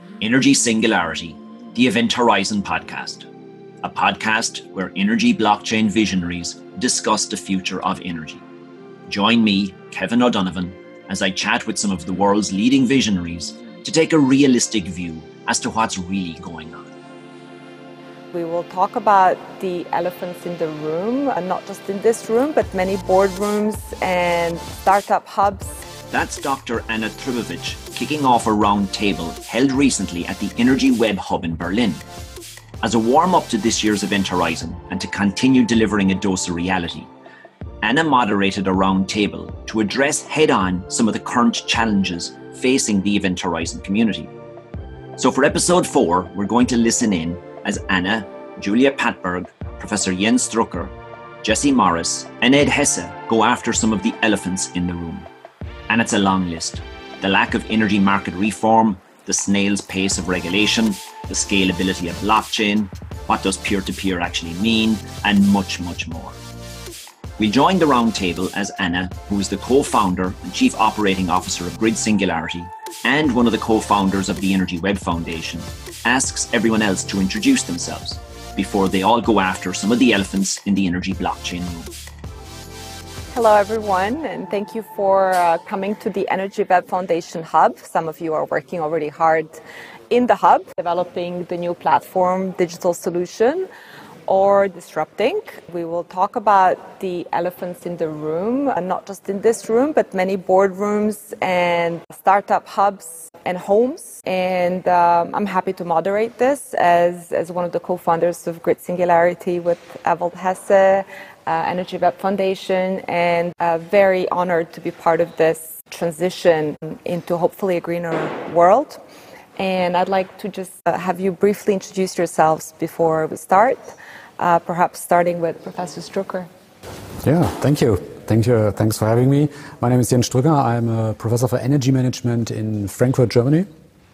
Energy Singularity, the Event Horizon podcast, a podcast where energy blockchain visionaries discuss the future of energy. Join me, Kevin O'Donovan, as I chat with some of the world's leading visionaries to take a realistic view as to what's really going on. We will talk about the elephants in the room, and not just in this room, but many boardrooms and startup hubs. That's Dr. Anna Trbovic kicking off a round table held recently at the Energy Web Hub in Berlin. As a warm-up to this year's Event Horizon and to continue delivering a dose of reality, Anna moderated a round table to address head-on some of the current challenges facing the Event Horizon community. So for episode 4, we're going to listen in as Anna, Julia Pattberg, Professor Jens Strucker, Jesse Morris, and Ed Hesse go after some of the elephants in the room. And it's a long list. The lack of energy market reform, the snail's pace of regulation, the scalability of blockchain, what does peer-to-peer actually mean, and much, much more. We joined the roundtable as Anna, who is the co-founder and chief operating officer of Grid Singularity and one of the co-founders of the Energy Web Foundation, asks everyone else to introduce themselves before they all go after some of the elephants in the energy blockchain room. Hello, everyone, and thank you for coming to the Energy Web Foundation Hub. Some of you are working already hard in the hub, developing the new platform, digital solution, or disrupting. We will talk about the elephants in the room, and not just in this room, but many boardrooms and startup hubs and homes. And I'm happy to moderate this as one of the co-founders of Grid Singularity with Ewald Hesse, Energy Web Foundation, and very honored to be part of this transition into hopefully a greener world. And I'd like to just have you briefly introduce yourselves before we start, perhaps starting with Professor Strucker. Yeah, thank you. Thanks for having me. My name is Jens Strucker. I'm a professor for energy management in Frankfurt, Germany.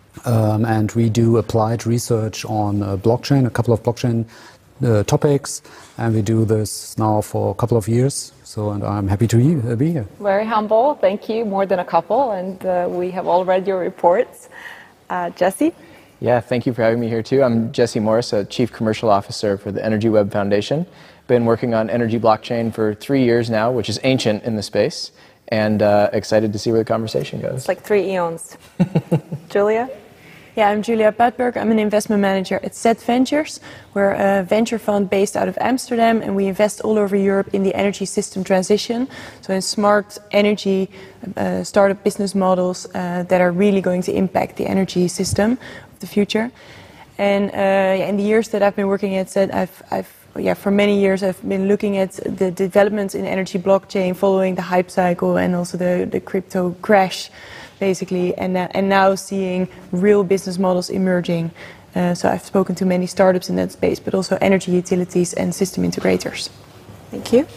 And we do applied research on blockchain, a couple of blockchain topics, and we do this now for a couple of years. And I'm happy to be here. Very humble, thank you. More than a couple, and we have all read your reports. Jesse? Yeah, thank you for having me here too. I'm Jesse Morris, a Chief Commercial Officer for the Energy Web Foundation. Been working on energy blockchain for 3 years now, which is ancient in the space, and excited to see where the conversation goes. It's like 3 eons. Julia? Yeah, I'm Julia Pattberg. I'm an investment manager at Zet Ventures. We're a venture fund based out of Amsterdam, and we invest all over Europe in the energy system transition. So in smart energy startup business models that are really going to impact the energy system of the future. And in the years that I've been working at Zet, for many years I've been looking at the developments in energy blockchain following the hype cycle and also the crypto crash, basically, and now seeing real business models emerging. So I've spoken to many startups in that space, but also energy utilities and system integrators. Thank you.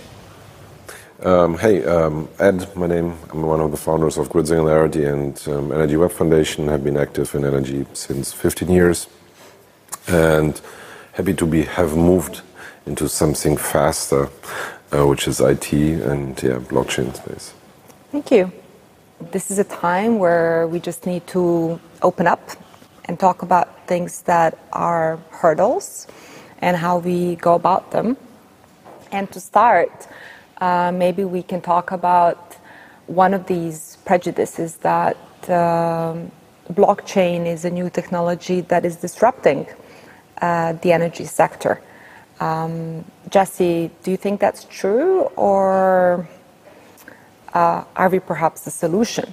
Ed, my name. I'm one of the founders of Grid Singularity and Energy Web Foundation. I've been active in energy since 15 years, and happy to have moved into something faster, which is IT and blockchain space. Thank you. This is a time where we just need to open up and talk about things that are hurdles and how we go about them. And to start, maybe we can talk about one of these prejudices that blockchain is a new technology that is disrupting the energy sector. Jesse, do you think that's true, or are we perhaps the solution?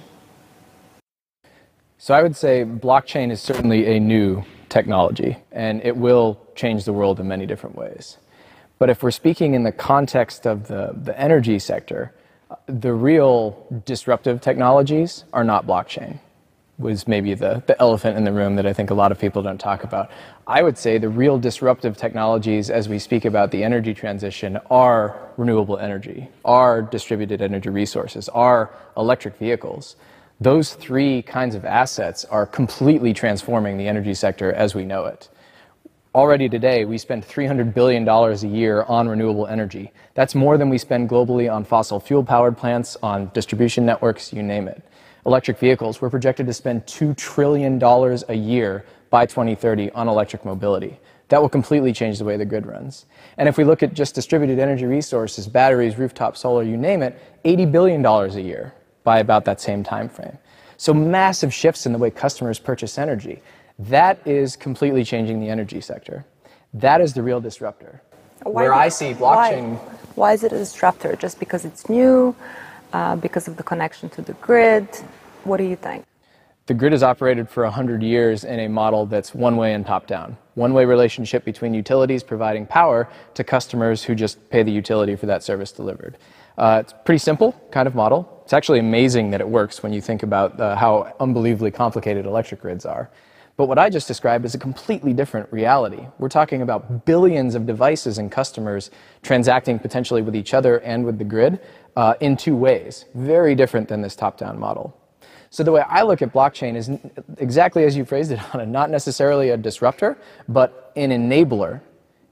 So I would say blockchain is certainly a new technology, and it will change the world in many different ways. But if we're speaking in the context of the energy sector, the real disruptive technologies are not blockchain. Was maybe the elephant in the room that I think a lot of people don't talk about. I would say the real disruptive technologies as we speak about the energy transition are renewable energy, are distributed energy resources, are electric vehicles. Those 3 kinds of assets are completely transforming the energy sector as we know it. Already today, we spend $300 billion a year on renewable energy. That's more than we spend globally on fossil fuel-powered plants, on distribution networks, you name it. electric vehicles, we're projected to spend $2 trillion a year by 2030 on electric mobility. That will completely change the way the grid runs. And if we look at just distributed energy resources, batteries, rooftop solar, you name it, $80 billion a year by about that same time frame. So massive shifts in the way customers purchase energy. That is completely changing the energy sector. That is the real disruptor. Where I see blockchain... Why is it a disruptor? Just because it's new? Because of the connection to the grid? What do you think? The grid has operated for 100 years in a model that's one-way and top-down. One-way relationship between utilities providing power to customers who just pay the utility for that service delivered. It's a pretty simple kind of model. It's actually amazing that it works when you think about how unbelievably complicated electric grids are. But what I just described is a completely different reality. We're talking about billions of devices and customers transacting potentially with each other and with the grid in two ways. Very different than this top-down model. So the way I look at blockchain is exactly as you phrased it, Anna, not necessarily a disruptor, but an enabler,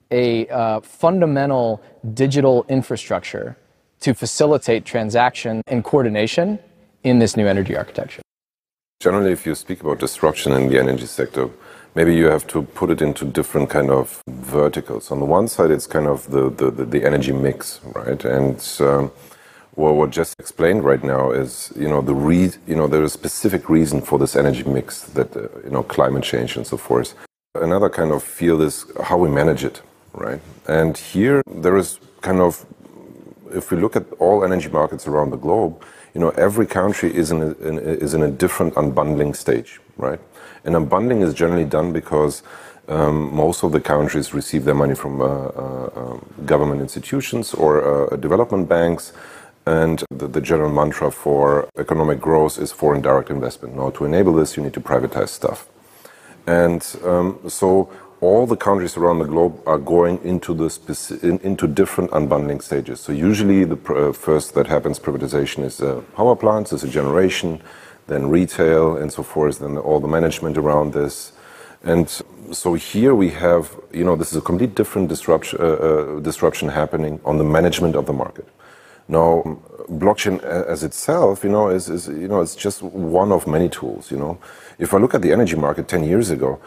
a fundamental digital infrastructure to facilitate transaction and coordination in this new energy architecture. Generally, if you speak about disruption in the energy sector, maybe you have to put it into different kind of verticals. On the one side, it's kind of the energy mix, right? And well, what just explained right now is, there is a specific reason for this energy mix that, climate change and so forth. Another kind of field is how we manage it, right? And here there is kind of, if we look at all energy markets around the globe, every country is in a different unbundling stage, right? And unbundling is generally done because most of the countries receive their money from government institutions or development banks. And the general mantra for economic growth is foreign direct investment. Now, to enable this, you need to privatize stuff. And so all the countries around the globe are going into different unbundling stages. So usually the first that happens, privatization, is power plants, is a generation, then retail and so forth, then all the management around this. And so here we have, this is a complete different disruption happening on the management of the market. Now, blockchain as itself, it's just one of many tools. If I look at the energy market 10 years ago,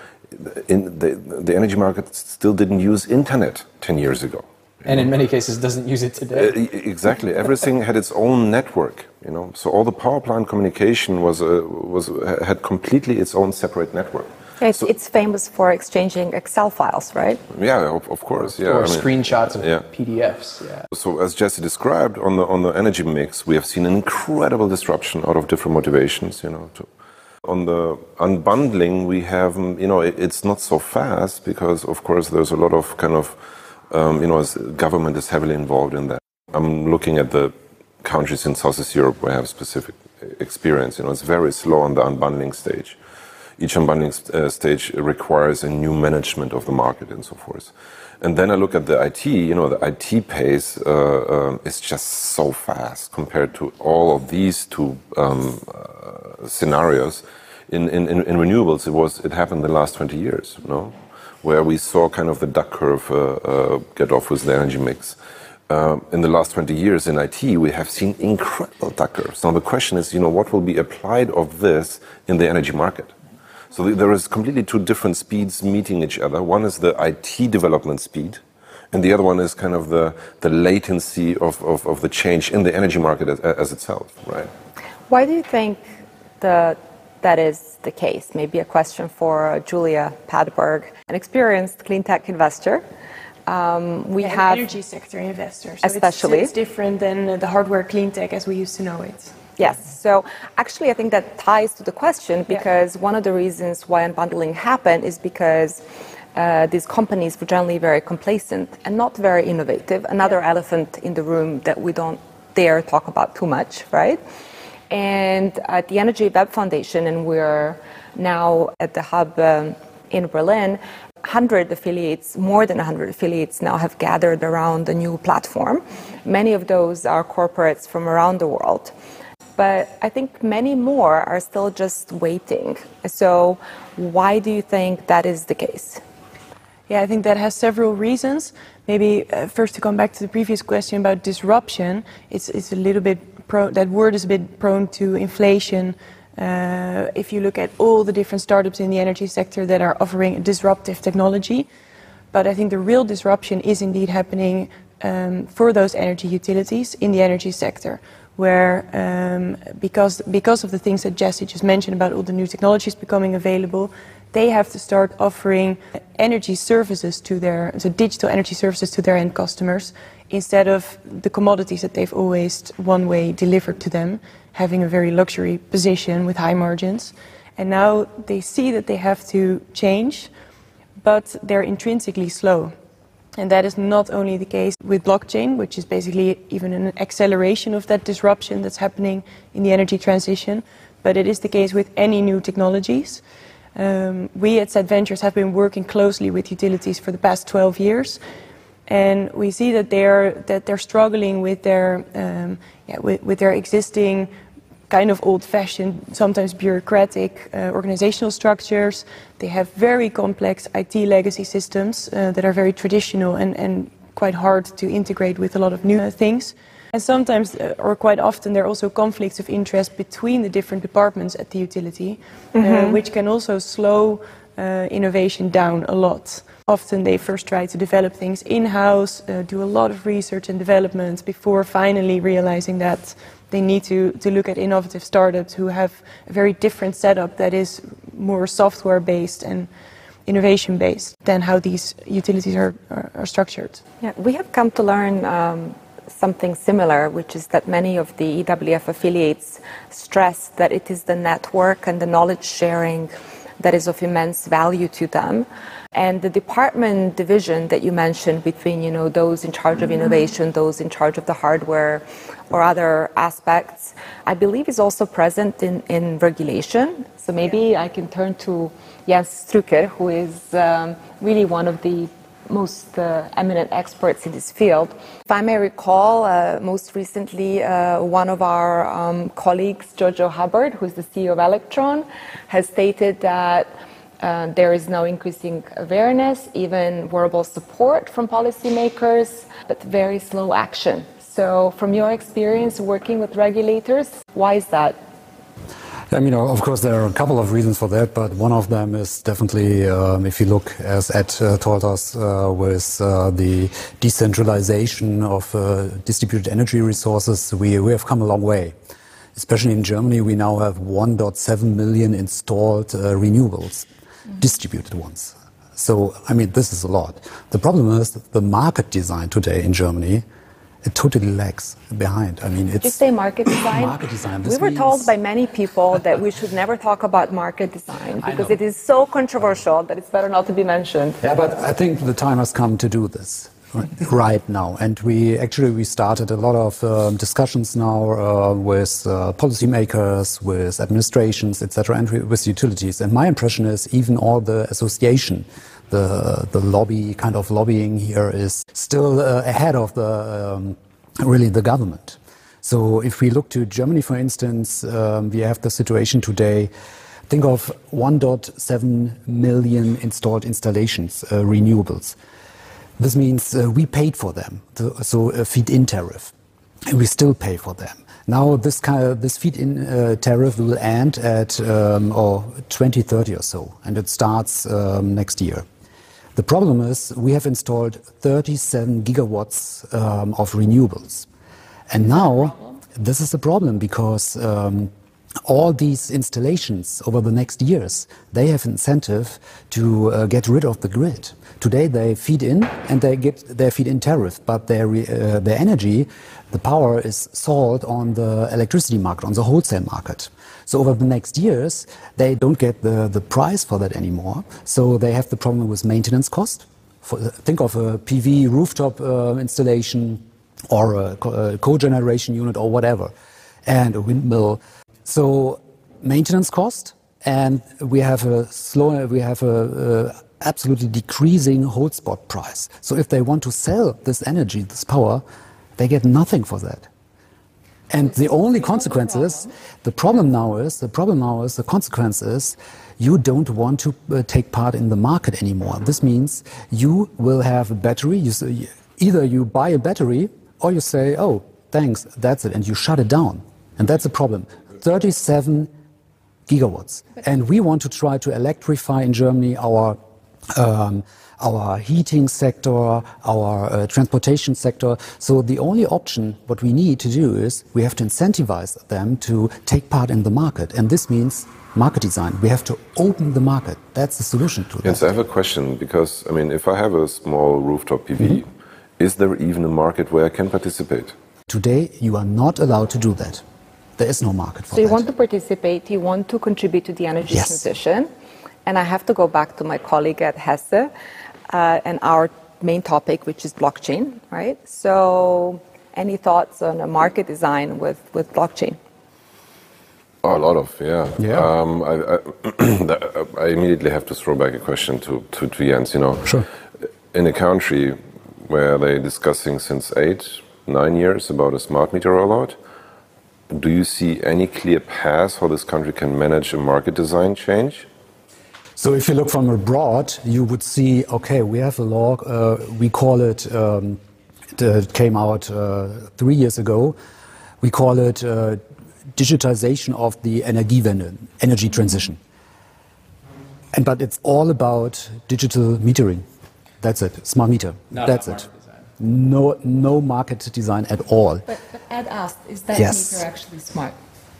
the energy market still didn't use internet 10 years ago. And in many cases doesn't use it today. Exactly. Everything had its own network, So all the power plant communication had completely its own separate network. It's famous for exchanging Excel files, right? Yeah, of course. Yeah, or screenshots of PDFs. Yeah. So as Jesse described, on the energy mix, we have seen an incredible disruption out of different motivations. On the unbundling, we have, it's not so fast because, of course, there's a lot of kind of, government is heavily involved in that. I'm looking at the countries in Southeast Europe where I have specific experience. It's very slow on the unbundling stage. Each unbundling stage requires a new management of the market and so forth. And then I look at the IT, the IT pace is just so fast compared to all of these two scenarios. In renewables, it happened the last 20 years, where we saw kind of the duck curve get off with the energy mix. In the last 20 years in IT, we have seen incredible duck curves. Now the question is, what will be applied of this in the energy market? So there is completely two different speeds meeting each other. One is the IT development speed, and the other one is kind of the latency of the change in the energy market as itself, right? Why do you think that is the case? Maybe a question for Julia Padberg, an experienced clean tech investor. We have energy sector investors, so especially. It's different than the hardware clean tech as we used to know it. Yes, so actually I think that ties to the question because one of the reasons why unbundling happened is because these companies were generally very complacent and not very innovative. Another elephant in the room that we don't dare talk about too much, right? And at the Energy Web Foundation, and we're now at the hub in Berlin, 100 affiliates, more than 100 affiliates now have gathered around the new platform. Many of those are corporates from around the world. But I think many more are still just waiting. So why do you think that is the case? Yeah, I think that has several reasons. Maybe first to come back to the previous question about disruption, it's a little bit that word is a bit prone to inflation. If you look at all the different startups in the energy sector that are offering disruptive technology. But I think the real disruption is indeed happening for those energy utilities in the energy sector, where because of the things that Jesse just mentioned about all the new technologies becoming available, they have to start offering energy services to digital energy services to their end customers, instead of the commodities that they've always one way delivered to them, having a very luxury position with high margins. And now they see that they have to change, but they're intrinsically slow. And that is not only the case with blockchain, which is basically even an acceleration of that disruption that's happening in the energy transition, but it is the case with any new technologies. We at SET Ventures have been working closely with utilities for the past 12 years, and we see that they're struggling with their existing kind of old-fashioned, sometimes bureaucratic organizational structures. They have very complex IT legacy systems that are very traditional and quite hard to integrate with a lot of new things. And sometimes, or quite often, there are also conflicts of interest between the different departments at the utility, which can also slow innovation down a lot. Often they first try to develop things in-house, do a lot of research and development before finally realizing that they need to look at innovative startups who have a very different setup that is more software-based and innovation-based than how these utilities are structured. Yeah, we have come to learn something similar, which is that many of the EWF affiliates stress that it is the network and the knowledge sharing that is of immense value to them. And the department division that you mentioned between, those in charge of innovation, those in charge of the hardware or other aspects, I believe is also present in regulation. So maybe I can turn to Jens Strucker, who is really one of the most eminent experts in this field. If I may recall, most recently, one of our colleagues, Jojo Hubbard, who is the CEO of Electron, has stated that there is now increasing awareness, even verbal support from policymakers, but very slow action. So from your experience working with regulators, why is that? Of course, there are a couple of reasons for that, but one of them is definitely, if you look, as Ed told us, with the decentralization of distributed energy resources, we have come a long way. Especially in Germany, we now have 1.7 million installed renewables, distributed ones. So, this is a lot. The problem is that the market design today in Germany, it totally lags behind. Did you say market design? Market design. We were told by many people that we should never talk about market design because it is so controversial that it's better not to be mentioned. Yeah, but I think the time has come to do this right now. And we started a lot of discussions now with policymakers, with administrations, etc., and with utilities. And my impression is even all the association, the lobbying here is still ahead of the government. So if we look to Germany, for instance, we have the situation today. Think of 1.7 million installed installations, renewables. This means we paid for them, so a feed-in tariff, and we still pay for them. Now this feed-in tariff will end at 2030 or so, and it starts next year. The problem is we have installed 37 gigawatts of renewables. And now this is a problem because all these installations over the next years, they have incentive to get rid of the grid. Today they feed in and they get their feed-in tariff, but their energy, the power is sold on the electricity market, on the wholesale market. So over the next years, they don't get the price for that anymore. So they have the problem with maintenance cost. Think of a PV rooftop installation or a cogeneration unit or whatever, and a windmill. So maintenance cost, and we have a absolutely decreasing hold spot price. So if they want to sell this energy, this power, they get nothing for that. And the only consequence is, the consequence is, you don't want to take part in the market anymore. This means you will have a battery. Either you buy a battery or you say, oh, thanks, that's it, and you shut it down. And that's a problem. 37 gigawatts. And we want to try to electrify in Germany our heating sector, our transportation sector. So the only option, what we need to do is we have to incentivize them to take part in the market. And this means market design. We have to open the market. That's the solution to that. Yes, I have a question, because, I mean, if I have a small rooftop PV, is there even a market where I can participate? Today, you are not allowed to do that. There is no market for that. So you want to participate, you want to contribute to the energy transition. And I have to go back to my colleague at Hesse and our main topic, which is blockchain, right? So any thoughts on a market design with blockchain? Oh, a lot of, yeah. I immediately have to throw back a question to Jens, you know. Sure. In a country where they're discussing since 8-9 years about a smart meter rollout, do you see any clear path how this country can manage a market design change? So if you look from abroad, you would see, okay, we have a law, we call it, it came out 3 years ago, we call it digitization of the Energiewende, energy transition. But it's all about digital metering. That's it, smart meter. That's it. No market design at all. But Ed asked, is that meter actually smart?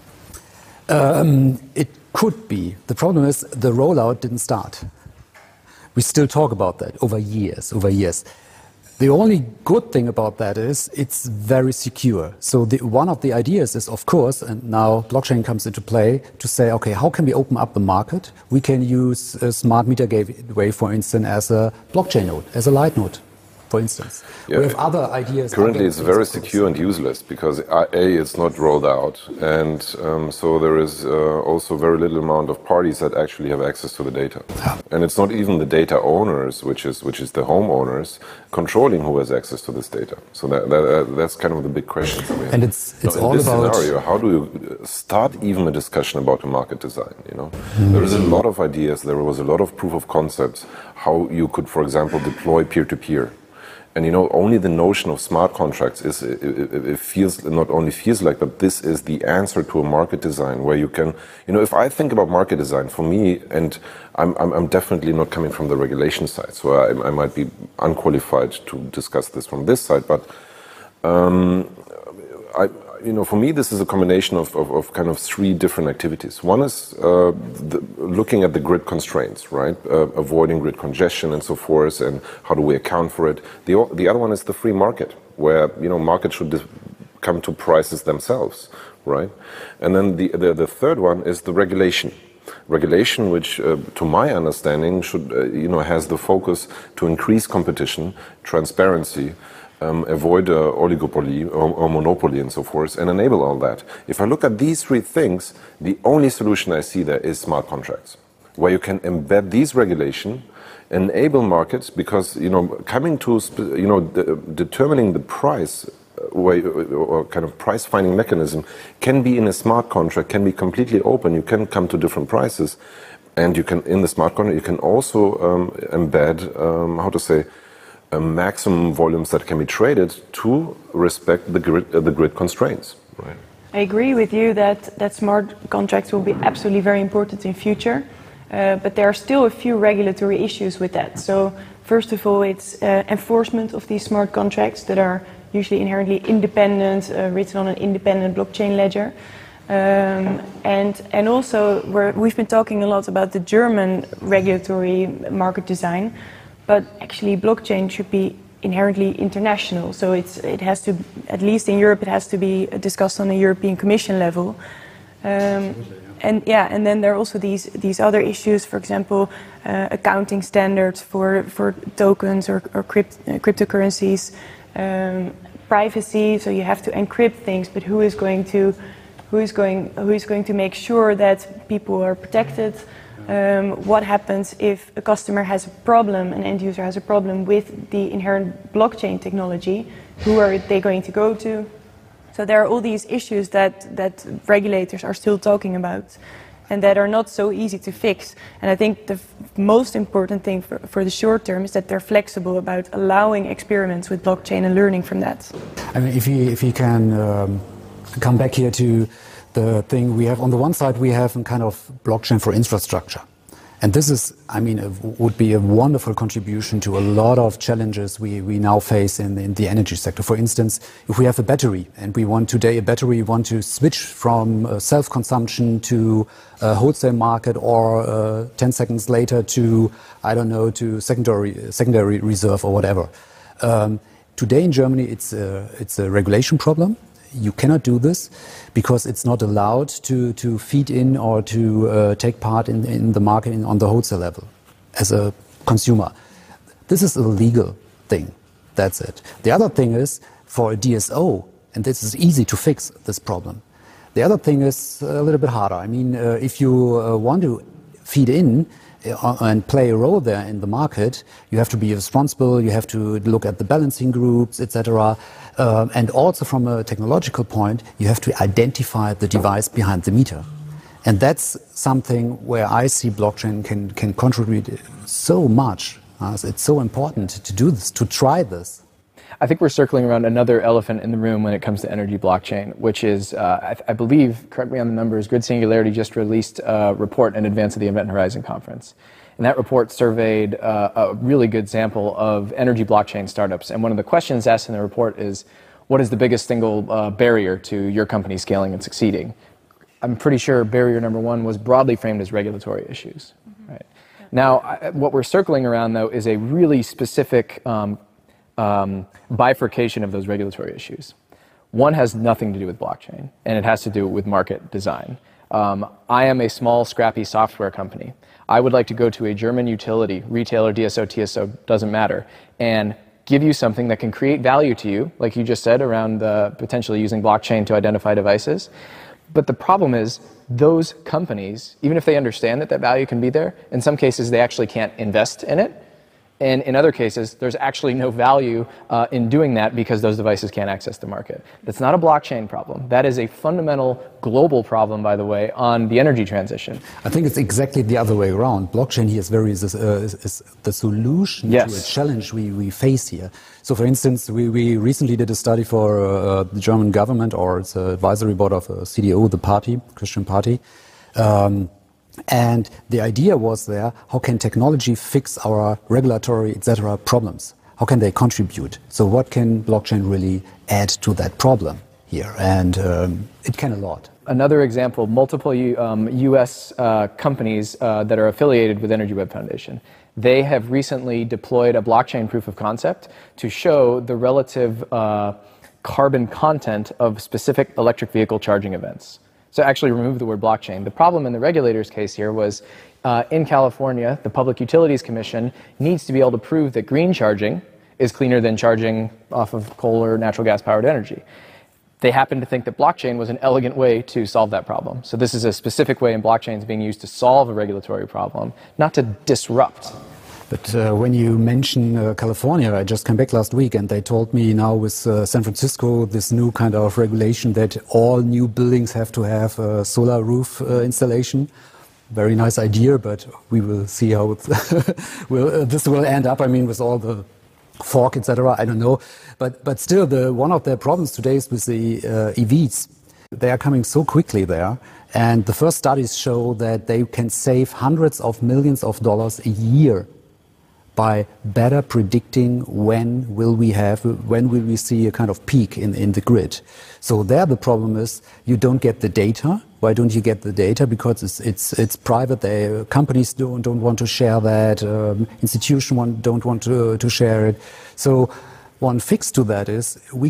It could be. The problem is the rollout didn't start. We still talk about that over years. The only good thing about that is it's very secure. So one of the ideas is, of course, and now blockchain comes into play, to say, okay, how can we open up the market? We can use a smart meter gateway, for instance, as a blockchain node, as a light node, for instance. Yeah. We have other ideas. Currently, it's very secure and useless because it's not rolled out, and so there is also very little amount of parties that actually have access to the data. Yeah. And it's not even the data owners, which is the homeowners, controlling who has access to this data. So that's kind of the big question for me. And it's all in this about scenario. How do you start even a discussion about a market design? You know, there is a lot of ideas. There was a lot of proof of concepts how you could, for example, deploy peer-to-peer. And you know, only the notion of smart contracts it feels not only feels like, but this is the answer to a market design where you can, you know, if I think about market design for me, and I'm definitely not coming from the regulation side, so I might be unqualified to discuss this from this side, but you know, for me, this is a combination of kind of three different activities. One is looking at the grid constraints, right? Avoiding grid congestion and so forth, and how do we account for it? The other one is the free market, where, you know, markets should come to prices themselves, right? And then the third one is the regulation. Regulation, which, to my understanding, should you know, has the focus to increase competition, transparency, avoid oligopoly or monopoly and so forth, and enable all that. If I look at these three things, the only solution I see there is smart contracts, where you can embed these regulation, enable markets, because, you know, coming to, you know, determining the price or kind of price finding mechanism can be in a smart contract, can be completely open. You can come to different prices, and you can, in the smart contract, you can also embed, how to say, maximum volumes that can be traded to respect the grid constraints. Right. I agree with you that smart contracts will be absolutely very important in future, but there are still a few regulatory issues with that. So first of all, it's enforcement of these smart contracts that are usually inherently independent, written on an independent blockchain ledger. And also we've been talking a lot about the German regulatory market design, but actually blockchain should be inherently international. So it has to, at least in Europe, it has to be discussed on a European Commission level. And then there are also these other issues, for example, accounting standards for tokens or cryptocurrencies, privacy. So you have to encrypt things, but who is going to make sure that people are protected? What happens if a customer has a problem, an end user has a problem with the inherent blockchain technology? Who are they going to go to? So there are all these issues that regulators are still talking about. and that are not so easy to fix. And I think the most important thing for the short term is that they're flexible about allowing experiments with blockchain and learning from that. I mean, if you can come back here to the thing we have, on the one side we have a kind of blockchain for infrastructure. And this is, I mean, would be a wonderful contribution to a lot of challenges we now face in the energy sector. For instance, if we have a battery and we want today a battery, we want to switch from self-consumption to a wholesale market, or 10 seconds later to, I don't know, to secondary reserve or whatever. Today in Germany, it's a regulation problem. You cannot do this because it's not allowed to feed in or to take part in the market on the wholesale level as a consumer. This is a legal thing. That's it. The other thing is for a DSO, and this is easy to fix this problem. The other thing is a little bit harder. I mean, if you want to feed in and play a role there in the market, you have to be responsible, you have to look at the balancing groups, etc. And also from a technological point, you have to identify the device behind the meter. And that's something where I see blockchain can contribute so much. It's so important to do this, to try this. I think we're circling around another elephant in the room when it comes to energy blockchain, which is, I believe, correct me on the numbers, Grid Singularity just released a report in advance of the Event Horizon conference. And that report surveyed a really good sample of energy blockchain startups. And one of the questions asked in the report is, what is the biggest single barrier to your company scaling and succeeding? I'm pretty sure barrier number one was broadly framed as regulatory issues. Right? Now, what we're circling around, though, is a really specific bifurcation of those regulatory issues. One has nothing to do with blockchain, and it has to do with market design. I am a small, scrappy software company. I would like to go to a German utility, retailer, DSO, TSO, doesn't matter, and give you something that can create value to you, like you just said, around potentially using blockchain to identify devices. But the problem is, those companies, even if they understand that value can be there, in some cases they actually can't invest in it. And in other cases, there's actually no value in doing that because those devices can't access the market. That's not a blockchain problem. That is a fundamental global problem, by the way, on the energy transition. I think it's exactly the other way around. Blockchain here is the solution to a challenge we face here. So, for instance, we recently did a study for the German government, or its advisory board of CDU, the party, Christian Party. And the idea was there, how can technology fix our regulatory, etc. problems? How can they contribute? So what can blockchain really add to that problem here? And it can a lot. Another example, multiple US companies that are affiliated with Energy Web Foundation. They have recently deployed a blockchain proof of concept to show the relative carbon content of specific electric vehicle charging events. So actually remove the word blockchain. The problem in the regulator's case here was in California, the Public Utilities Commission needs to be able to prove that green charging is cleaner than charging off of coal or natural gas powered energy. They happen to think that blockchain was an elegant way to solve that problem. So this is a specific way in blockchains being used to solve a regulatory problem, not to disrupt. But when you mention California, I just came back last week and they told me now with San Francisco, this new kind of regulation that all new buildings have to have a solar roof installation. Very nice idea, but we will see how this will end up. I mean, with all the fog, etc. I don't know. But still, one of their problems today is with the EVs. They are coming so quickly there. And the first studies show that they can save hundreds of millions of dollars a year by better predicting when will we see a kind of peak in the grid. So there the problem is you don't get the data. Why don't you get the data? Because it's private. Companies don't want to share that. Institutions don't want to share it. So one fix to that is we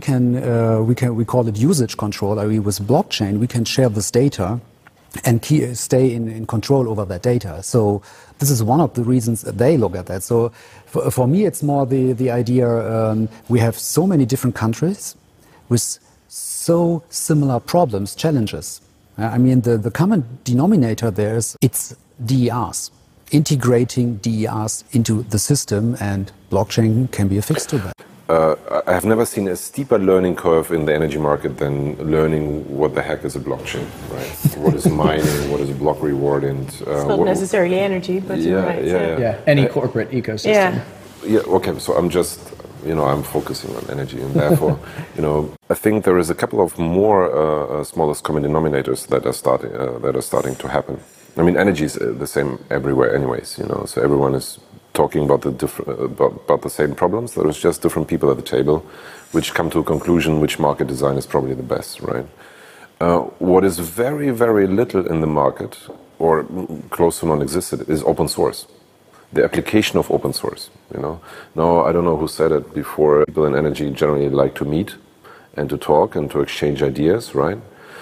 call it usage control. I mean, with blockchain we can share this data and stay in control over that data. So this is one of the reasons they look at that. So for me, it's more the idea we have so many different countries with so similar problems, challenges. I mean, the common denominator there is it's DERs, integrating DERs into the system, and blockchain can be a fix to that. I have never seen a steeper learning curve in the energy market than learning what the heck is a blockchain, right? What is mining, what is a block reward, and it's not necessarily energy, but you're right. Yeah, any corporate ecosystem. Yeah, okay, so I'm just, I'm focusing on energy, and therefore, I think there is a couple of more smallest common denominators that are starting to happen. I mean, energy is the same everywhere anyways, so everyone is talking about about the same problems. There is just different people at the table which come to a conclusion which market design is probably the best, right? What is very, very little in the market, or close to non-existent, is open source. The application of open source, Now, I don't know who said it before, people in energy generally like to meet and to talk and to exchange ideas, right?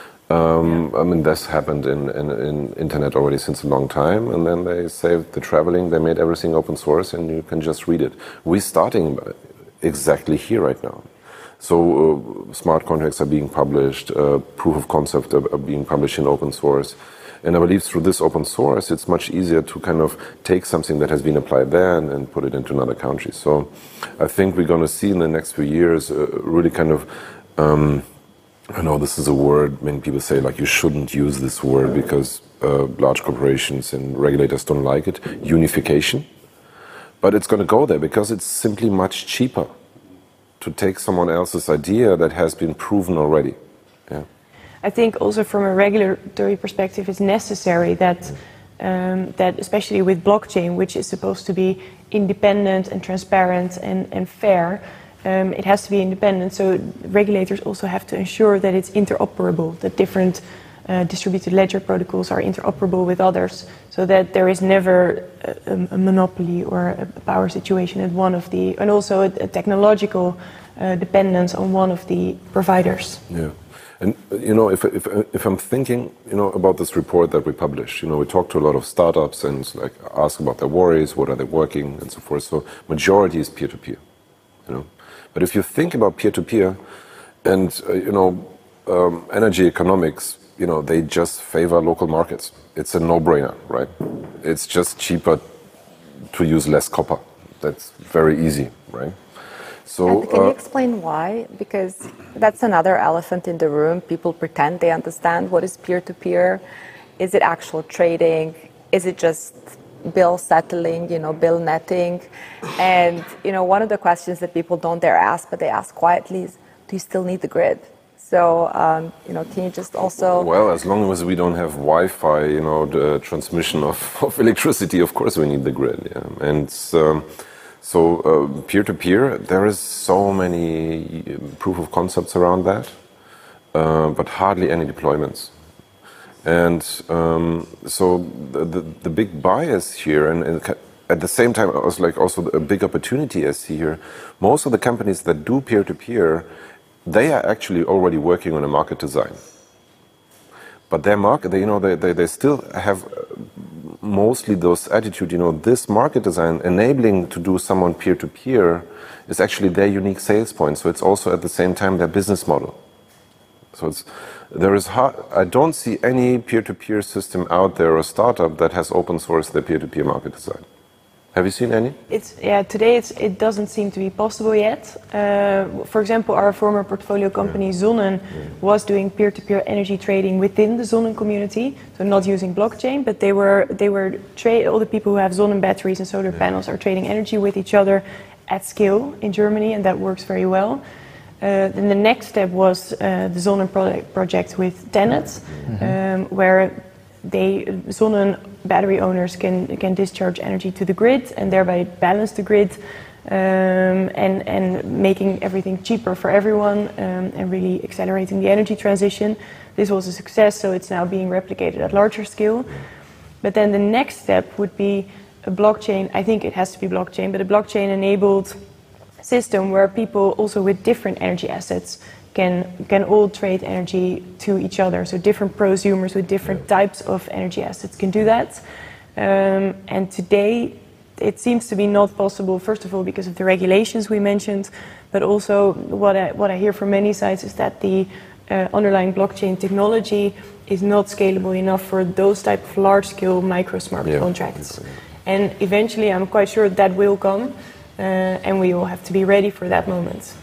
I mean, this happened in internet already since a long time, and then they saved the traveling, they made everything open source, and you can just read it. We're starting exactly here right now. So smart contracts are being published, proof of concept are being published in open source. And I believe through this open source, it's much easier to kind of take something that has been applied there and put it into another country. So I think we're going to see in the next few years really kind of, I know this is a word many people say, like, you shouldn't use this word because large corporations and regulators don't like it, unification. But it's going to go there because it's simply much cheaper to take someone else's idea that has been proven already. Yeah. I think also from a regulatory perspective, it's necessary that, that especially with blockchain, which is supposed to be independent and transparent and fair, it has to be independent. So regulators also have to ensure that it's interoperable, that different distributed ledger protocols are interoperable with others, so that there is never a monopoly or a power situation at one of the, and also a technological dependence on one of the providers. Yeah. And if I'm thinking about this report that we published, we talk to a lot of startups and like ask about their worries, what are they working, and so forth. So majority is peer-to-peer, But if you think about peer-to-peer, and energy economics, they just favor local markets. It's a no-brainer, right? It's just cheaper to use less copper. That's very easy, right? So, can you explain why? Because that's another elephant in the room. People pretend they understand what is peer-to-peer. Is it actual trading? Is it just bill settling, bill netting? And, one of the questions that people don't dare ask, but they ask quietly is, do you still need the grid? So, can you just also... Well, as long as we don't have Wi-Fi, the transmission of electricity, of course we need the grid, yeah. And so peer-to-peer, there is so many proof of concepts around that, but hardly any deployments. And so the big bias here, and at the same time, it was like also a big opportunity I see here. Most of the companies that do peer-to-peer, they are actually already working on a market design. But their market, they still have mostly those attitude, this market design enabling to do someone peer-to-peer is actually their unique sales point. So it's also at the same time their business model. So I don't see any peer-to-peer system out there or startup that has open sourced their peer-to-peer market design. Have you seen any? Today it doesn't seem to be possible yet. For example, our former portfolio company Sonnen was doing peer-to-peer energy trading within the Sonnen community, so not using blockchain, but they were all the people who have Sonnen batteries and solar panels are trading energy with each other at scale in Germany, and that works very well. Then the next step was the Sonnen project with TenneT, where Sonnen battery owners can discharge energy to the grid and thereby balance the grid, and making everything cheaper for everyone, and really accelerating the energy transition. This was a success, so it's now being replicated at larger scale. But then the next step would be a blockchain. I think it has to be blockchain, but a blockchain-enabled system where people also with different energy assets can all trade energy to each other. So different prosumers with different types of energy assets can do that. And today it seems to be not possible, first of all, because of the regulations we mentioned, but also what I hear from many sides is that the underlying blockchain technology is not scalable enough for those type of large-scale micro-smart contracts. And eventually, I'm quite sure that will come. and we will have to be ready for that moment.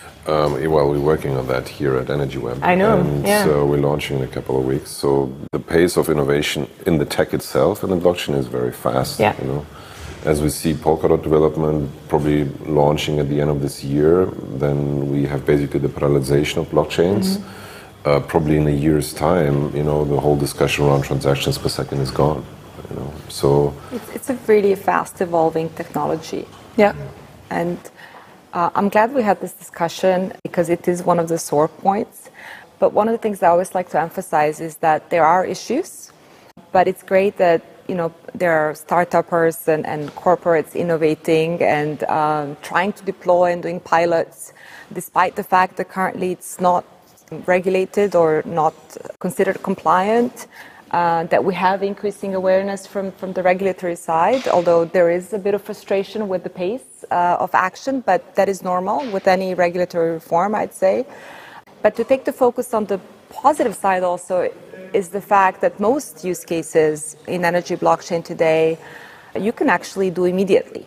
Well, we're working on that here at EnergyWeb. I know, and we're launching in a couple of weeks. So the pace of innovation in the tech itself and the blockchain is very fast. Yeah. You know, as we see Polkadot development probably launching at the end of this year, then we have basically the parallelization of blockchains. Probably in a year's time, you know, the whole discussion around transactions per second is gone. You know, so it's a really fast evolving technology. Yeah. And I'm glad we had this discussion because it is one of the sore points. But one of the things I always like to emphasize is that there are issues, but it's great that, you know, there are startuppers and corporates innovating and trying to deploy and doing pilots, despite the fact that currently it's not regulated or not considered compliant. That we have increasing awareness from the regulatory side, although there is a bit of frustration with the pace of action, but that is normal with any regulatory reform, I'd say. But to take the focus on the positive side also is the fact that most use cases in energy blockchain today, you can actually do immediately.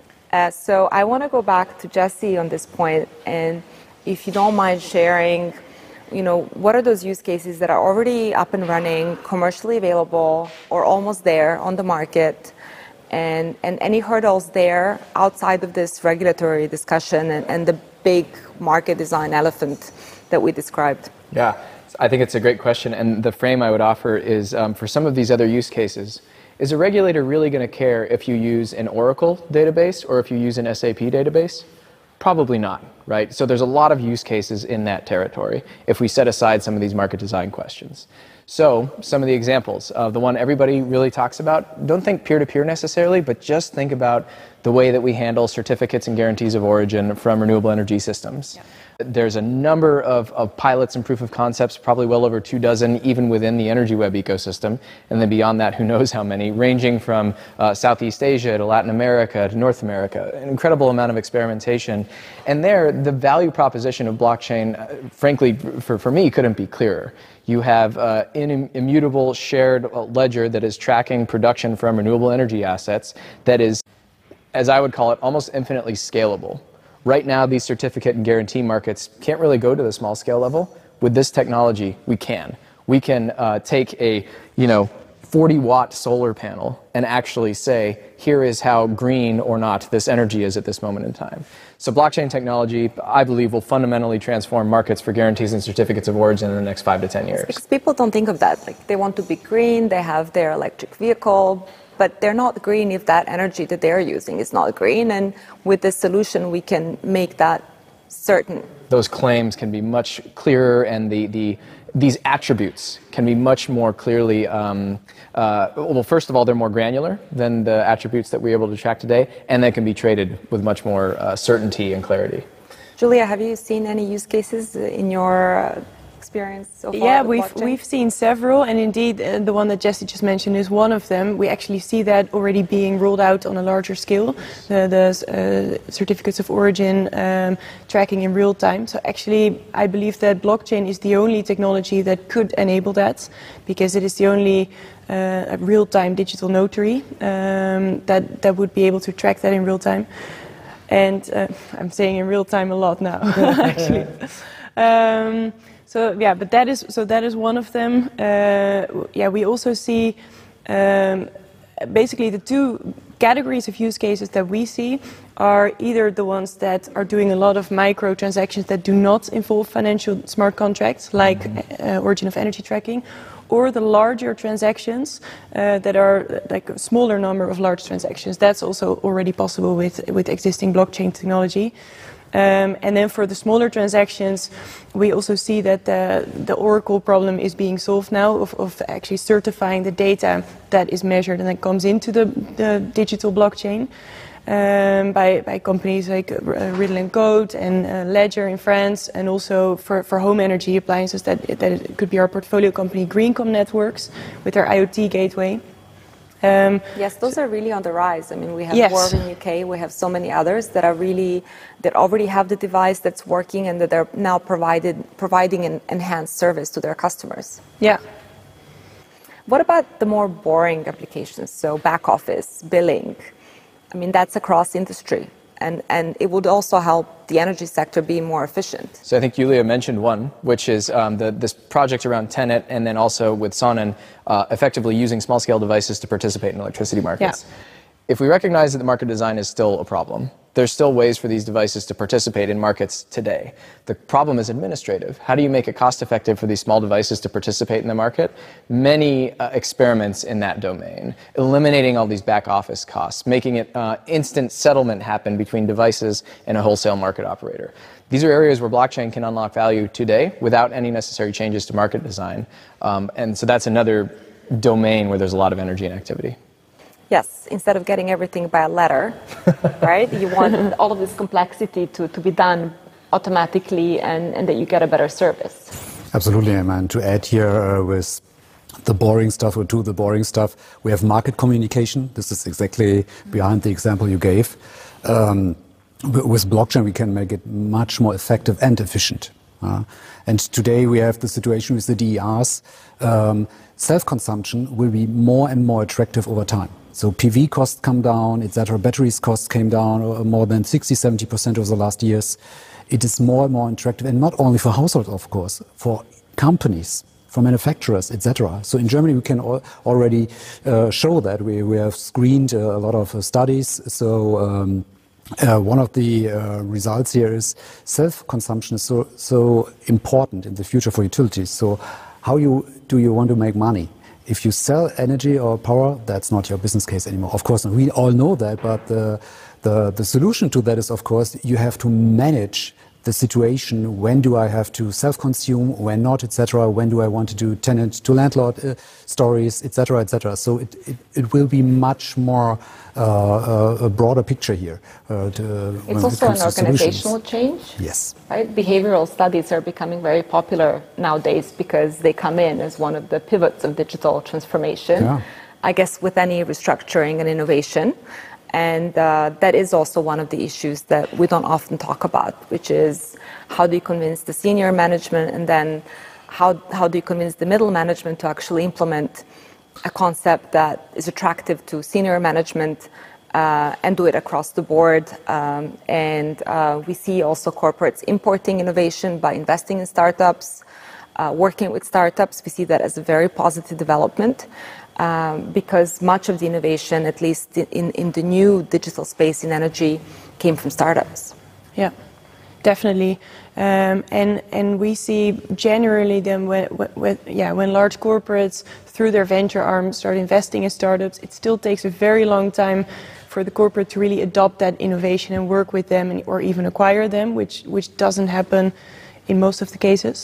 So I want to go back to Jesse on this point, and if you don't mind sharing, you know, what are those use cases that are already up and running, commercially available, or almost there on the market, and any hurdles there outside of this regulatory discussion and the big market design elephant that we described? Yeah, I think it's a great question, and the frame I would offer is for some of these other use cases, is a regulator really going to care if you use an Oracle database or if you use an SAP database? Probably not, right? So there's a lot of use cases in that territory if we set aside some of these market design questions. So some of the examples of the one everybody really talks about, don't think peer-to-peer necessarily, but just think about the way that we handle certificates and guarantees of origin from renewable energy systems. Yeah. There's a number of pilots and proof of concepts, probably well over 24, even within the EnergyWeb ecosystem. And then beyond that, who knows how many, ranging from Southeast Asia to Latin America to North America, an incredible amount of experimentation. And there, the value proposition of blockchain, frankly, for me, couldn't be clearer. You have an immutable shared ledger that is tracking production from renewable energy assets that is, as I would call it, almost infinitely scalable. Right now, these certificate and guarantee markets can't really go to the small scale level. With this technology, we can. We can take a 40-watt solar panel and actually say, here is how green or not this energy is at this moment in time. So blockchain technology, I believe, will fundamentally transform markets for guarantees and certificates of origin in the next 5 to 10 years. Because people don't think of that. Like, they want to be green, they have their electric vehicle, but they're not green if that energy that they're using is not green. And with this solution, we can make that certain. Those claims can be much clearer, and these attributes can be much more clearly, well, first of all, they're more granular than the attributes that we're able to track today, and they can be traded with much more certainty and clarity. Julia, have you seen any use cases in your experience so far? Yeah, we've seen several, and indeed the one that Jesse just mentioned is one of them. We actually see that already being rolled out on a larger scale, the certificates of origin tracking in real time. So actually, I believe that blockchain is the only technology that could enable that, because it is the only real-time digital notary that would be able to track that in real time. And I'm saying in real time a lot now, actually. So yeah, but that is one of them. Yeah, we also see basically the two categories of use cases that we see are either the ones that are doing a lot of micro transactions that do not involve financial smart contracts, like origin of energy tracking, or the larger transactions that are like a smaller number of large transactions. That's also already possible with existing blockchain technology. And then for the smaller transactions, we also see that the Oracle problem is being solved now of actually certifying the data that is measured and that comes into the digital blockchain by companies like Riddle & Code and Ledger in France, and also for home energy appliances that it could be our portfolio company Greencom Networks with their IoT gateway. Yes, those are really on the rise. I mean, we have World in UK, we have so many others that already have the device that's working and that they're now providing an enhanced service to their customers. Yeah. What about the more boring applications? So back office, billing. I mean, that's across industry. and it would also help the energy sector be more efficient. So I think Julia mentioned one, which is this project around TenneT, and then also with Sonnen, effectively using small-scale devices to participate in electricity markets. Yeah. If we recognize that the market design is still a problem, there's still ways for these devices to participate in markets today. The problem is administrative. How do you make it cost-effective for these small devices to participate in the market? Many experiments in that domain, eliminating all these back-office costs, making it instant settlement happen between devices and a wholesale market operator. These are areas where blockchain can unlock value today without any necessary changes to market design. And so that's another domain where there's a lot of energy and activity. Yes, instead of getting everything by a letter, right? You want all of this complexity to be done automatically and that you get a better service. Absolutely, and to add here with the boring stuff, or to the boring stuff, we have market communication. This is exactly behind the example you gave. With blockchain, we can make it much more effective and efficient. And today we have the situation with the DERs. Self-consumption will be more and more attractive over time. So PV costs come down, etc. Batteries costs came down more than 60-70% over the last years. It is more and more attractive, and not only for households, of course, for companies, for manufacturers, etc. So in Germany, we can already show that. We have screened a lot of studies. So one of the results here is self-consumption is so important in the future for utilities. So how do you want to make money? If you sell energy or power, that's not your business case anymore. Of course, we all know that, but the solution to that is, of course, you have to manage the situation. When do I have to self-consume, when not, etc. When do I want to do tenant-to-landlord stories, etc., etc. So it will be much more a broader picture here. It's also an organizational change. Yes. Right? Behavioral studies are becoming very popular nowadays because they come in as one of the pivots of digital transformation. Yeah. I guess with any restructuring and innovation. And that is also one of the issues that we don't often talk about, which is how do you convince the senior management, and then how do you convince the middle management to actually implement a concept that is attractive to senior management and do it across the board. And we see also corporates importing innovation by investing in startups, working with startups. We see that as a very positive development. Because much of the innovation, at least in the new digital space in energy, came from startups. Yeah, definitely. And we see generally then when large corporates, through their venture arms, start investing in startups, it still takes a very long time for the corporate to really adopt that innovation and work with them or even acquire them, which doesn't happen in most of the cases.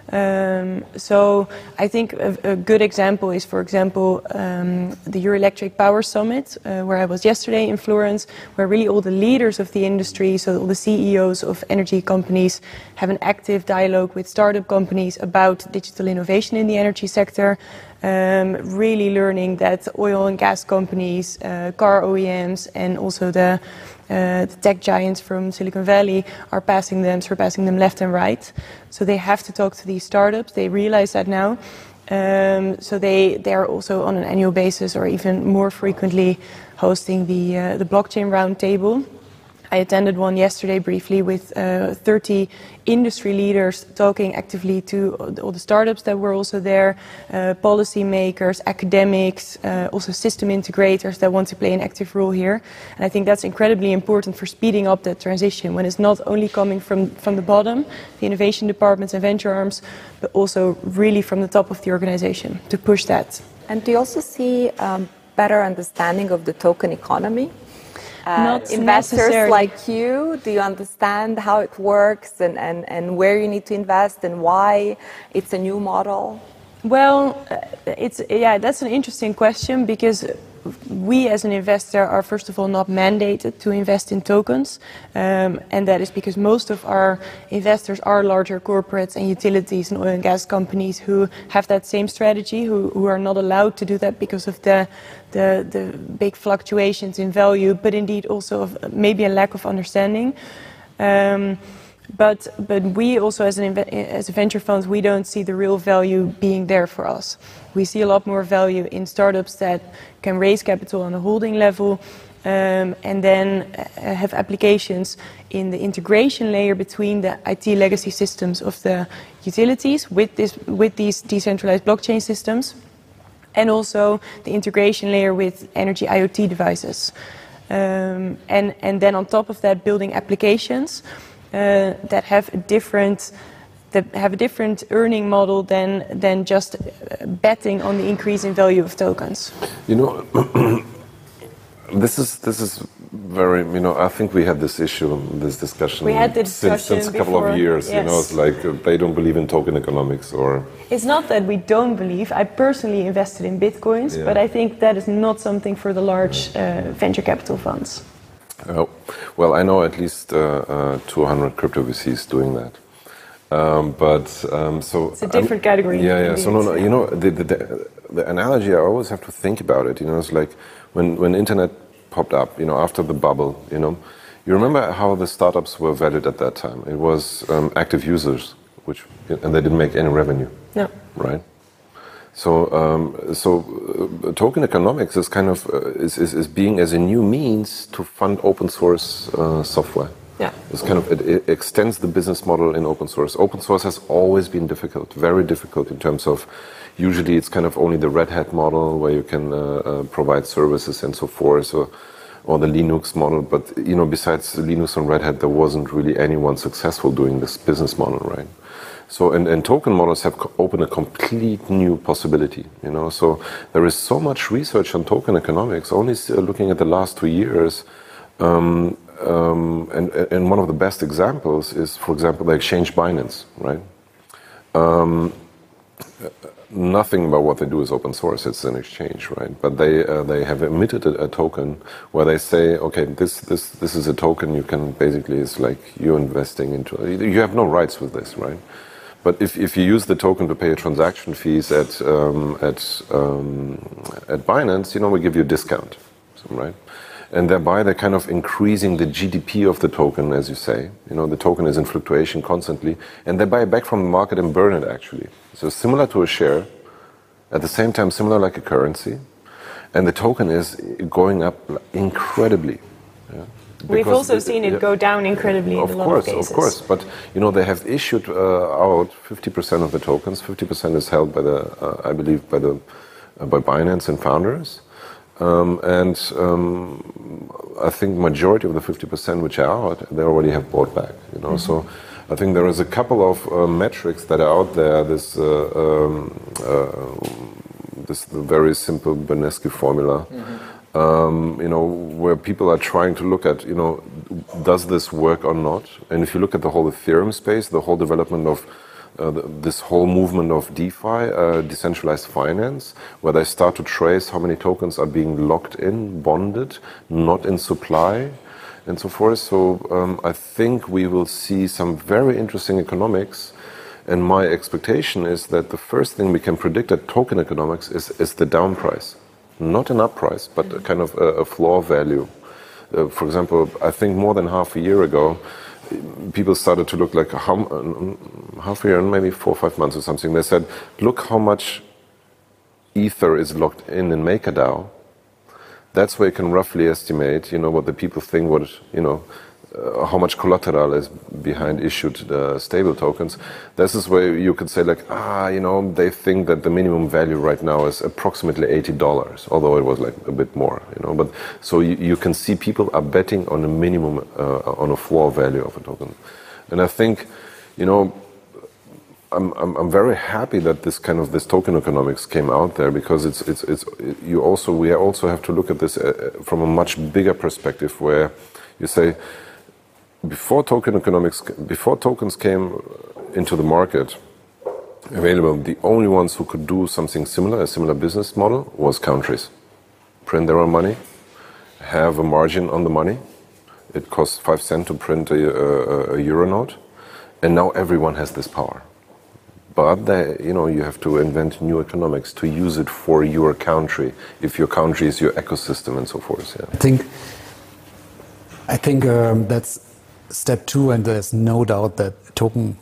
So I think a good example is, for example, the Eurelectric Power Summit, where I was yesterday in Florence, where really all the leaders of the industry, so all the CEOs of energy companies, have an active dialogue with startup companies about digital innovation in the energy sector, really learning that oil and gas companies, car OEMs, and also the tech giants from Silicon Valley are surpassing them left and right. So they have to talk to these startups. They realize that now. So they are also on an annual basis or even more frequently hosting the blockchain roundtable. I attended one yesterday briefly with 30 industry leaders talking actively to all the startups that were also there, policy makers, academics, also system integrators that want to play an active role here. And I think that's incredibly important for speeding up that transition when it's not only coming from the bottom, the innovation departments and venture arms, but also really from the top of the organization to push that. And do you also see better understanding of the token economy? Not investors like you, do you understand how it works and where you need to invest and why it's a new model? Well, that's an interesting question, because we as an investor are first of all not mandated to invest in tokens, and that is because most of our investors are larger corporates and utilities and oil and gas companies who have that same strategy, who are not allowed to do that because of the big fluctuations in value, but indeed also of maybe a lack of understanding. But we also, as a venture fund, we don't see the real value being there for us. We see a lot more value in startups that can raise capital on a holding level, and then have applications in the integration layer between the IT legacy systems of the utilities with these decentralized blockchain systems, and also the integration layer with energy IoT devices. And then on top of that, building applications that have a different earning model than just betting on the increase in value of tokens. You know, this is very, you know, I think we had this issue, this discussion. We had the discussion since a couple of years. Yes. You know, it's like they don't believe in token economics, or it's not that we don't believe. I personally invested in bitcoins, but I think that is not something for the large venture capital funds. Oh, well, I know at least 200 crypto VCs doing that. So it's a different category. Yeah. So no. You know, the analogy I always have to think about it. You know, it's like when internet popped up. You know, after the bubble. You know, you remember how the startups were valued at that time? It was active users, and they didn't make any revenue. No. Right. So token economics is kind of is being as a new means to fund open source software. Yeah. It's kind of it extends the business model in open source. Open source has always been difficult, very difficult in terms of usually it's kind of only the Red Hat model where you can provide services and so forth, or the Linux model. But you know, besides Linux and Red Hat, there wasn't really anyone successful doing this business model, right? So and token models have opened a complete new possibility. You know, so there is so much research on token economics. Only looking at the last 2 years. And one of the best examples is, for example, the exchange Binance, right? Nothing about what they do is open source; it's an exchange, right? But they have emitted a token where they say, okay, this is a token. You can basically, it's like you're investing into. You have no rights with this, right? But if you use the token to pay your transaction fees at Binance, you know, we give you a discount, right? And thereby they're kind of increasing the GDP of the token, as you say. You know, the token is in fluctuation constantly, and they buy it back from the market and burn it, actually. So similar to a share, at the same time similar like a currency, and the token is going up incredibly. Yeah? We've also seen it go down incredibly in a lot of cases. Of course, but you know, they have issued out 50% of the tokens. 50% is held by I believe, by Binance and founders. I think majority of the 50% which are out, they already have bought back. You know, so I think there is a couple of metrics that are out there. This very simple Bernanke formula. You know, where people are trying to look at, you know, does this work or not? And if you look at the whole Ethereum space, the whole development of this whole movement of DeFi, decentralized finance, where they start to trace how many tokens are being locked in, bonded, not in supply, and so forth. So I think we will see some very interesting economics. And my expectation is that the first thing we can predict at token economics is the down price. Not an up price, but a kind of a floor value. For example, I think more than half a year ago, people started to look like half a year, maybe 4 or 5 months or something. They said, look how much Ether is locked in MakerDAO. That's where you can roughly estimate, you know, what the people think, what, you know, how much collateral is behind issued stable tokens. This is where you could say, like, you know, they think that the minimum value right now is approximately $80, although it was like a bit more, you know. But so you can see people are betting on a minimum, on a floor value of a token. And I think, you know, I'm very happy that this token economics came out there, because we also have to look at this from a much bigger perspective, where you say, before tokens came into the market available, the only ones who could do something similar, a similar business model, was countries. Print their own money, have a margin on the money. It costs 5 cents to print a euro note, and now everyone has this power. But you know, you have to invent new economics to use it for your country, if your country is your ecosystem and so forth. Yeah. I think that's step 2, and there's no doubt that token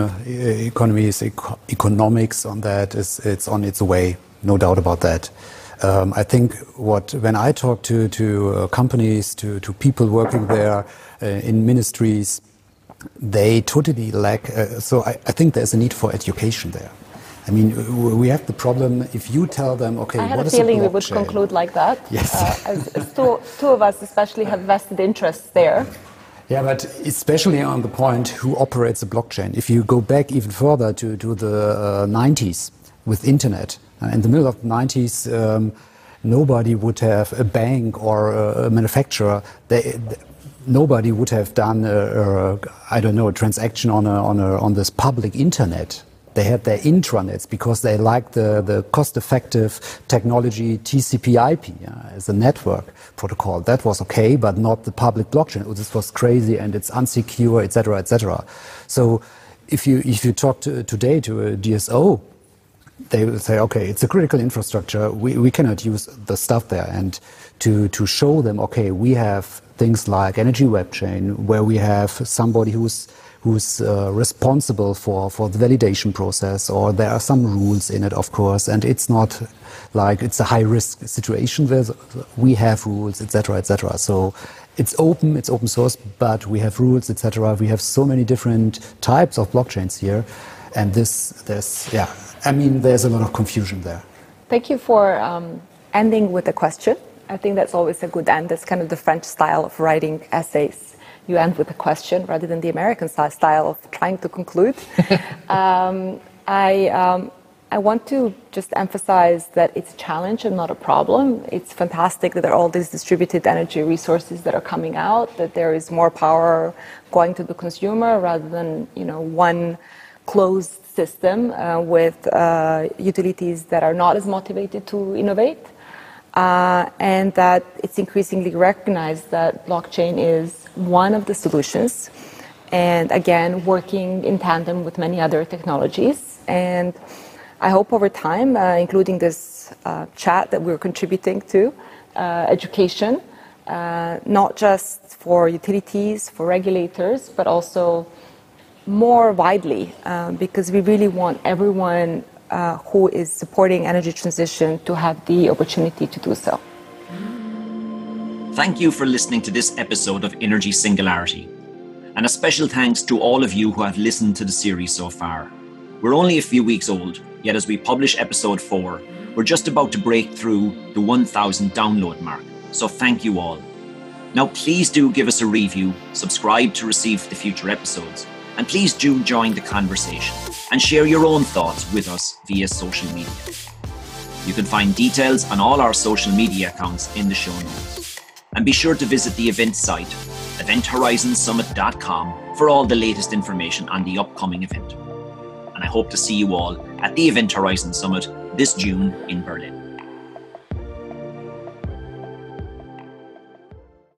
economy is economics on that. It's on its way, no doubt about that. I think when I talk to companies, to people working there in ministries, they totally lack. So I think there's a need for education there. I mean, we have the problem if you tell them, okay, I had what a is feeling a we would blockchain? conclude like that. Yes. As two of us especially have vested interests there. Yeah, but especially on the point who operates a blockchain. If you go back even further to the 90s with internet, in the middle of the 90s, nobody would have a bank or a manufacturer. Nobody would have done a transaction on this public internet. They had their intranets because they liked the cost-effective technology TCP/IP as a network protocol. That was okay, but not the public blockchain. This was crazy and it's unsecure, etc., etc. So if you talk today to a DSO, they will say, okay, it's a critical infrastructure. We cannot use the stuff there. And to show them, okay, we have things like Energy Web Chain, where we have somebody who's responsible for the validation process, or there are some rules in it, of course, and it's not like it's a high-risk situation. We have rules, etc., etc. So it's open source, but we have rules, etc. We have so many different types of blockchains here, and there's a lot of confusion there. Thank you for ending with a question. I think that's always a good end. That's kind of the French style of writing essays. You end with a question rather than the American style of trying to conclude. I want to just emphasize that it's a challenge and not a problem. It's fantastic that there are all these distributed energy resources that are coming out, that there is more power going to the consumer rather than one closed system with utilities that are not as motivated to innovate. And that it's increasingly recognized that blockchain is one of the solutions, and again, working in tandem with many other technologies. And I hope over time, including this chat that we're contributing to, education, not just for utilities, for regulators, but also more widely, because we really want everyone who is supporting energy transition to have the opportunity to do so. Thank you for listening to this episode of Energy Singularity. And a special thanks to all of you who have listened to the series so far. We're only a few weeks old, yet as we publish episode 4, we're just about to break through the 1,000 download mark. So thank you all. Now please do give us a review, subscribe to receive the future episodes, and please do join the conversation and share your own thoughts with us via social media. You can find details on all our social media accounts in the show notes. And be sure to visit the event site, eventhorizonsummit.com, for all the latest information on the upcoming event. And I hope to see you all at the Event Horizon Summit this June in Berlin.